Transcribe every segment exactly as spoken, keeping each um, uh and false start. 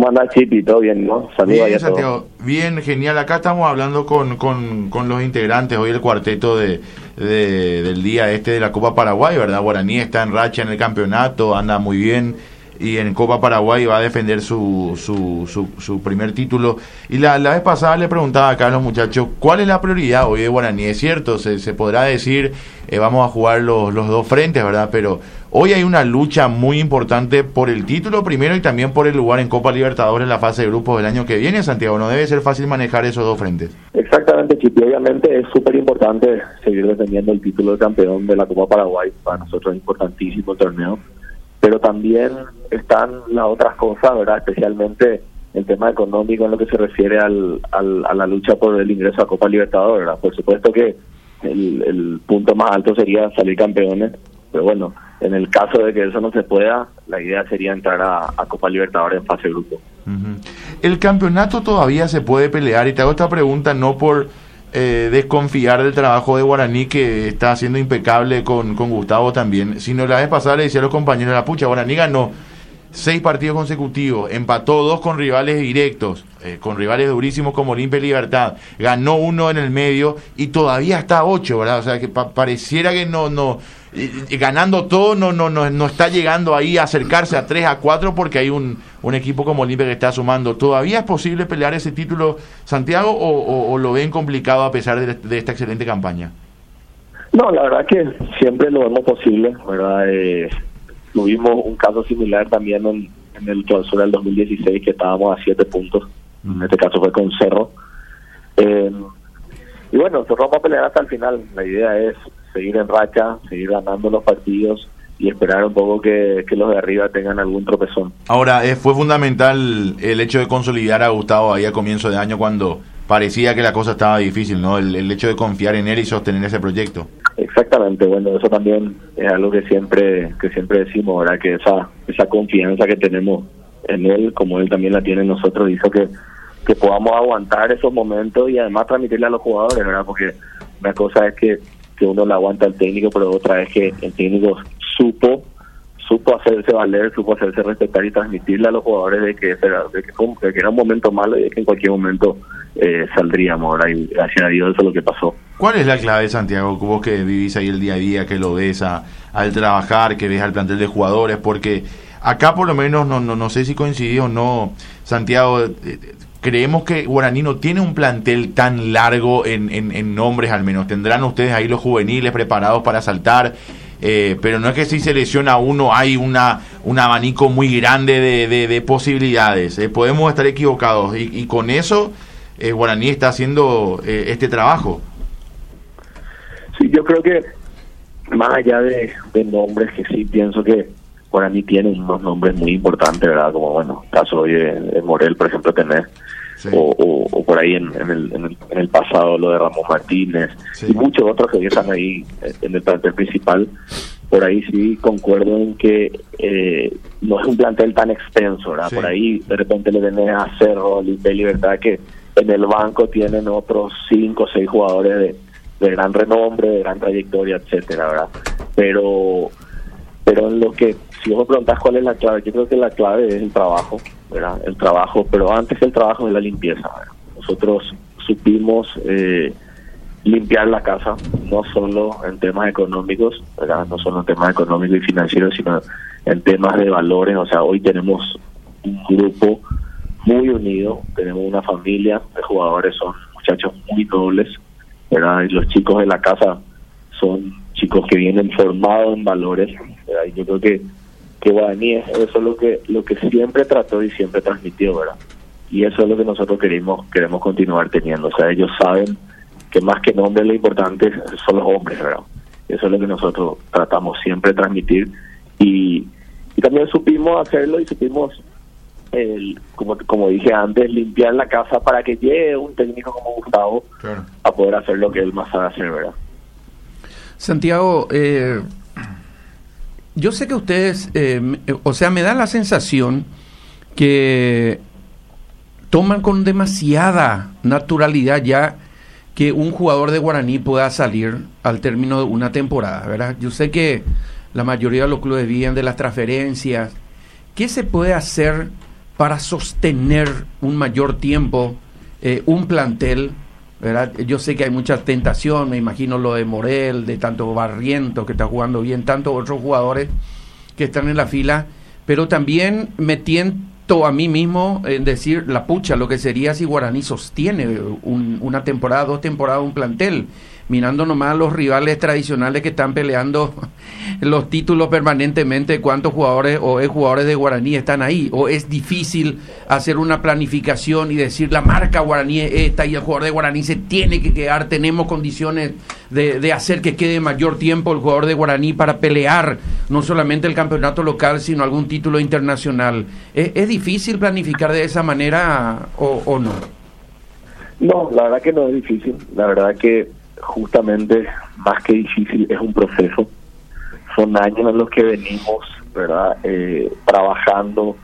¿Cómo anda, Chipi? ¿Todo bien, no? Saludos Bien, a Santiago. todos. Bien, genial. Acá estamos hablando con, con, con los integrantes, hoy el cuarteto de, de del día este de la Copa Paraguay, ¿verdad? Guaraní está en racha en el campeonato, anda muy bien, y en Copa Paraguay va a defender su su, su, su primer título. Y la, la vez pasada le preguntaba acá a los muchachos, ¿cuál es la prioridad hoy de Guaraní? Es cierto, se, se podrá decir, eh, vamos a jugar los, los dos frentes, ¿verdad? Pero hoy hay una lucha muy importante por el título primero y también por el lugar en Copa Libertadores en la fase de grupos del año que viene, Santiago. No debe ser fácil manejar esos dos frentes. Exactamente, Chipi. Obviamente es súper importante seguir defendiendo el título de campeón de la Copa Paraguay. Para nosotros es importantísimo el torneo. Pero también están las otras cosas, ¿verdad? Especialmente el tema económico en lo que se refiere al, al, a la lucha por el ingreso a Copa Libertadores, ¿verdad? Por supuesto que el, el punto más alto sería salir campeones, pero bueno, en el caso de que eso no se pueda, la idea sería entrar a, a Copa Libertadores en fase de grupo. Uh-huh. El campeonato todavía se puede pelear, y te hago esta pregunta no por eh, desconfiar del trabajo de Guaraní, que está haciendo impecable con, con Gustavo también, sino la vez pasada le decía a los compañeros, la pucha, Guaraní ganó seis partidos consecutivos, empató dos con rivales directos, eh, con rivales durísimos como Olimpia y Libertad, ganó uno en el medio y todavía está a ocho, ¿verdad? O sea, que pa- pareciera que no, no eh, ganando todo no, no, no, no está llegando ahí a acercarse a tres, a cuatro, porque hay un, un equipo como Olimpia que está sumando. ¿Todavía es posible pelear ese título, Santiago, o, o, o lo ven complicado a pesar de, de esta excelente campaña? No, la verdad que siempre lo vemos posible, ¿verdad? Eh, tuvimos un caso similar también en, en el clausura del dos mil dieciséis, que estábamos a siete puntos. En este caso fue con Cerro. Eh, y bueno, nosotros vamos a pelear hasta el final. La idea es seguir en racha, seguir ganando los partidos y esperar un poco que, que los de arriba tengan algún tropezón. Ahora, eh, fue fundamental el hecho de consolidar a Gustavo ahí a comienzo de año, cuando parecía que la cosa estaba difícil, ¿no? El, el hecho de confiar en él y sostener ese proyecto. Exactamente, bueno, eso también es algo que siempre que siempre decimos, ¿verdad? Que esa esa confianza que tenemos en él, como él también la tiene en nosotros, hizo que, que podamos aguantar esos momentos y además transmitirle a los jugadores, ¿verdad? Porque una cosa es que, que uno le aguanta al técnico, pero otra es que el técnico supo supo hacerse valer, supo hacerse respetar y transmitirle a los jugadores de que era, de que, de que era un momento malo y de que en cualquier momento eh, saldríamos, ¿verdad? Y gracias a Dios eso es lo que pasó. ¿Cuál es la clave, Santiago, vos que vivís ahí el día a día, que lo ves a, al trabajar, que ves al plantel de jugadores? Porque acá por lo menos, no no, no sé si coincidís o no, Santiago, eh, creemos que Guaraní no tiene un plantel tan largo en, en, en nombres, al menos. Tendrán ustedes ahí los juveniles preparados para saltar, eh, pero no es que si se lesiona uno hay una un abanico muy grande de, de, de posibilidades. Eh, podemos estar equivocados y, y con eso eh, Guaraní está haciendo eh, este trabajo. Sí, yo creo que más allá de, de nombres, que sí pienso que Guaraní tiene unos nombres muy importantes, ¿verdad? Como, bueno, caso hoy de, de Morel, por ejemplo, tener, sí. o, o, o por ahí en, en, el, en, el, en el pasado lo de Ramón Martínez, sí. Y muchos otros que están ahí en el plantel principal. Por ahí sí concuerdo en que eh, no es un plantel tan extenso, ¿verdad? Sí. Por ahí de repente le tenés a Cerro, Olimpia y Libertad, que en el banco tienen otros cinco o seis jugadores de de gran renombre, de gran trayectoria, etcétera, ¿verdad? Pero pero en lo que, si vos me preguntás cuál es la clave, yo creo que la clave es el trabajo, ¿verdad? El trabajo, pero antes que el trabajo es la limpieza, ¿verdad? Nosotros supimos eh, limpiar la casa, no solo en temas económicos, ¿verdad? No solo en temas económicos y financieros, sino en temas de valores. O sea, hoy tenemos un grupo muy unido, tenemos una familia de jugadores, son muchachos muy nobles, ¿verdad? Y los chicos de la casa son chicos que vienen formados en valores, ¿verdad? Y yo creo que que Guaraní, eso es lo que lo que siempre trató y siempre transmitió, ¿verdad? Y eso es lo que nosotros queremos queremos continuar teniendo. O sea, ellos saben que más que nombres lo importante son los hombres, ¿verdad? Eso es lo que nosotros tratamos siempre de transmitir, y, y también supimos hacerlo y supimos El, como como dije antes, limpiar la casa para que llegue un técnico como Gustavo, claro, a poder hacer lo que él más sabe hacer, ¿verdad? Santiago, eh, yo sé que ustedes, eh, o sea, me da la sensación que toman con demasiada naturalidad ya que un jugador de Guaraní pueda salir al término de una temporada, ¿verdad? Yo sé que la mayoría de los clubes viven de las transferencias. ¿Qué se puede hacer para sostener un mayor tiempo eh, un plantel, ¿verdad? Yo sé que hay mucha tentación, me imagino lo de Morel, de tanto Barrientos que está jugando bien, tantos otros jugadores que están en la fila, pero también me tiento a mí mismo en decir, la pucha, lo que sería si Guaraní sostiene un, una temporada, dos temporadas, un plantel, mirando nomás a los rivales tradicionales que están peleando los títulos permanentemente, cuántos jugadores o exjugadores de Guaraní están ahí, o es difícil hacer una planificación y decir la marca Guaraní es esta y el jugador de Guaraní se tiene que quedar, tenemos condiciones de, de hacer que quede mayor tiempo el jugador de Guaraní para pelear no solamente el campeonato local sino algún título internacional. ¿Es, es difícil planificar de esa manera o, o no? No, la verdad que no es difícil, la verdad que justamente más que difícil es un proceso. Son años en los que venimos, ¿verdad? Eh, trabajando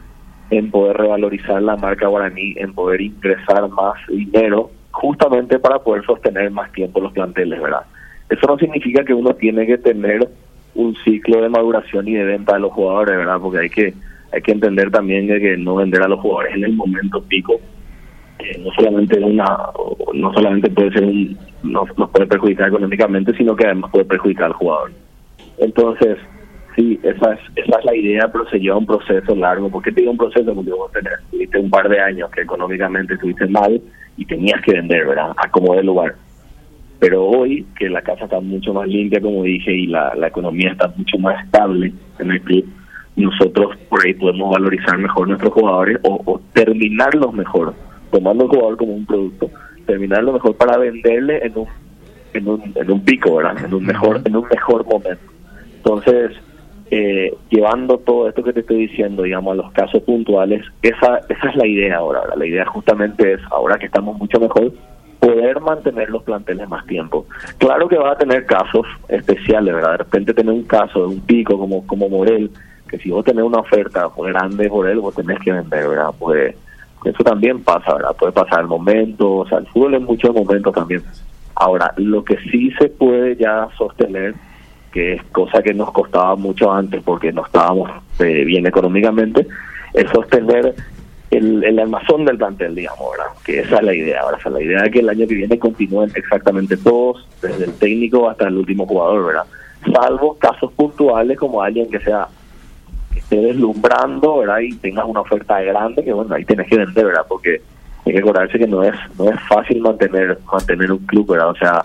en poder revalorizar la marca Guaraní, en poder ingresar más dinero, justamente para poder sostener más tiempo los planteles, ¿verdad? Eso no significa que uno tiene que tener un ciclo de maduración y de venta de los jugadores, ¿verdad? Porque hay que hay que entender también de que no vender a los jugadores en el momento pico, que no solamente una no solamente puede ser un nos, nos puede perjudicar económicamente, sino que además puede perjudicar al jugador. Entonces, sí, esa es esa es la idea, pero se lleva un proceso largo. ¿Por qué te digo un proceso? Porque vos tenés, tuviste un par de años que económicamente estuviste mal y tenías que vender, ¿verdad? A como de lugar. Pero hoy, que la casa está mucho más limpia, como dije, y la, la economía está mucho más estable en el club, nosotros por ahí podemos valorizar mejor nuestros jugadores o, o terminarlos mejor, tomando el jugador como un producto, terminarlo mejor para venderle en un en un en un pico, ¿verdad? En un mejor en un mejor momento. Entonces, eh, llevando todo esto que te estoy diciendo, digamos, a los casos puntuales, esa esa es la idea ahora, ¿verdad? La idea justamente es, ahora que estamos mucho mejor, poder mantener los planteles más tiempo. Claro que va a tener casos especiales, ¿verdad? De repente tener un caso de un pico como como Morel, que si vos tenés una oferta grande por él, vos tenés que vender, ¿verdad? Pues eso también pasa, ¿verdad? Puede pasar el momento, o sea, el fútbol es muchos momentos también. Ahora, lo que sí se puede ya sostener, que es cosa que nos costaba mucho antes porque no estábamos eh, bien económicamente, es sostener el, el almazón del plantel, digamos, ¿verdad? Que esa es la idea. Ahora, o sea, la idea es que el año que viene continúen exactamente todos, desde el técnico hasta el último jugador, ¿verdad? Salvo casos puntuales como alguien que sea que esté deslumbrando, ¿verdad? Y tengas una oferta grande, que bueno, ahí tenés que vender, ¿verdad? Porque hay que acordarse que no es no es fácil mantener mantener un club, ¿verdad? O sea,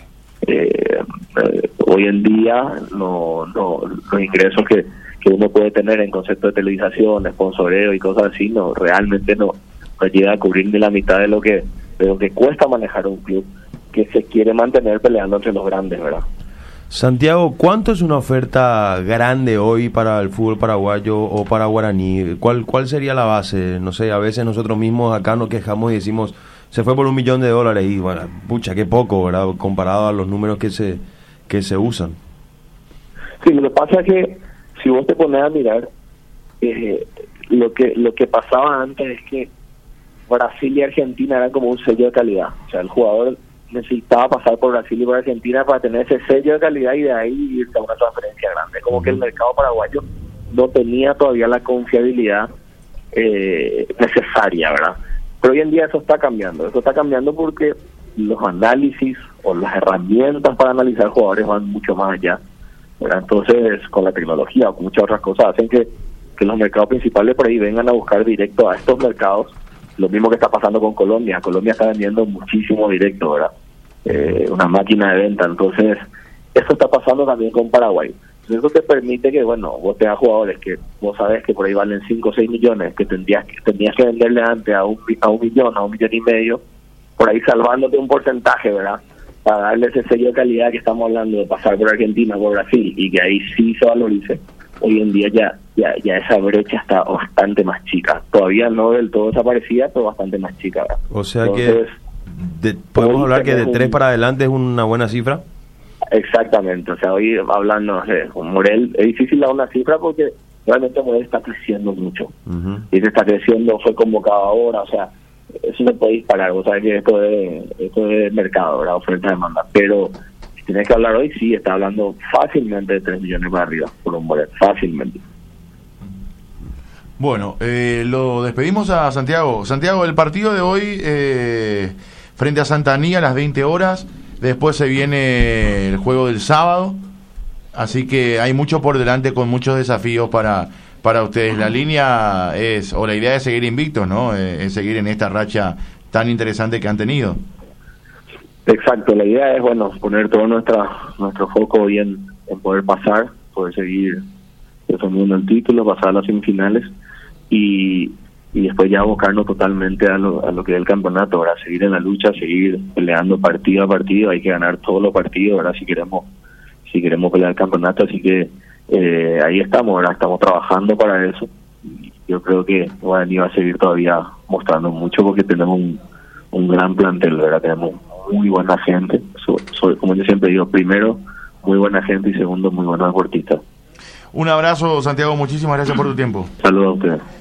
eh, eh, hoy en día no, no los ingresos que, que uno puede tener en concepto de televisación, sponsoreo y cosas así, no realmente no, no llega a cubrir ni la mitad de lo que de lo que cuesta manejar un club que se quiere mantener peleando entre los grandes, ¿verdad? Santiago, ¿cuánto es una oferta grande hoy para el fútbol paraguayo o para Guaraní? ¿Cuál cuál sería la base? No sé, a veces nosotros mismos acá nos quejamos y decimos, se fue por un millón de dólares y bueno, pucha, qué poco, ¿verdad? Comparado a los números que se que se usan. Sí, lo que pasa es que si vos te pones a mirar, eh, lo que lo que pasaba antes es que Brasil y Argentina eran como un sello de calidad. O sea, el jugador necesitaba pasar por Brasil y por Argentina para tener ese sello de calidad y de ahí irse a una transferencia grande. Como que el mercado paraguayo no tenía todavía la confiabilidad eh, necesaria, ¿verdad? Pero hoy en día eso está cambiando. Eso está cambiando porque los análisis o las herramientas para analizar jugadores van mucho más allá, ¿verdad? Entonces, con la tecnología o con muchas otras cosas, hacen que, que los mercados principales por ahí vengan a buscar directo a estos mercados. Lo mismo que está pasando con Colombia. Colombia está vendiendo muchísimo directo, ¿verdad? Eh, una máquina de venta. Entonces, eso está pasando también con Paraguay. Entonces, eso te permite que, bueno, vos tengas jugadores que vos sabés que por ahí valen cinco o seis millones, que tendrías que tenías que venderle antes a un, a un millón, a un millón y medio, por ahí salvándote un porcentaje, ¿verdad? Para darle ese sello de calidad que estamos hablando de pasar por Argentina, por Brasil, y que ahí sí se valorice. Hoy en día ya, ya ya esa brecha está bastante más chica. Todavía no del todo desaparecida, pero bastante más chica, ¿verdad? O sea Entonces, que de, podemos hablar que de tres un, para adelante es una buena cifra. Exactamente. O sea, hoy hablando de con Morel, es difícil dar una cifra porque realmente Morel está creciendo mucho. Uh-huh. Y se está creciendo, fue convocado ahora, o sea, eso no puede disparar. O sea, que esto es, esto es mercado, ¿verdad? Oferta-demanda. Pero si tienes que hablar hoy, sí, está hablando fácilmente de tres millones para arriba por un Morel, fácilmente. Bueno, eh, lo despedimos a Santiago. Santiago, el partido de hoy eh, frente a Santanía a las veinte horas, después se viene el juego del sábado, así que hay mucho por delante con muchos desafíos para, para ustedes. La línea es, o la idea es seguir invictos, ¿no? Eh, es seguir en esta racha tan interesante que han tenido. Exacto, la idea es, bueno, poner todo nuestra, nuestro foco hoy en, en poder pasar, poder seguir defendiendo el título, pasar a las semifinales y, y después ya abocarnos totalmente a lo, a lo que es el campeonato, ¿verdad? Seguir en la lucha, seguir peleando partido a partido, hay que ganar todos los partidos, ¿verdad? Si queremos, si queremos pelear el campeonato, así que eh, ahí estamos, ¿verdad? Estamos trabajando para eso. Yo creo que Guaraní va a seguir todavía mostrando mucho porque tenemos un, un gran plantel, ¿verdad? Tenemos muy buena gente, so, so, como yo siempre digo, primero muy buena gente y segundo muy buenos deportistas. Un abrazo, Santiago, muchísimas gracias por tu tiempo. Saludos a ustedes.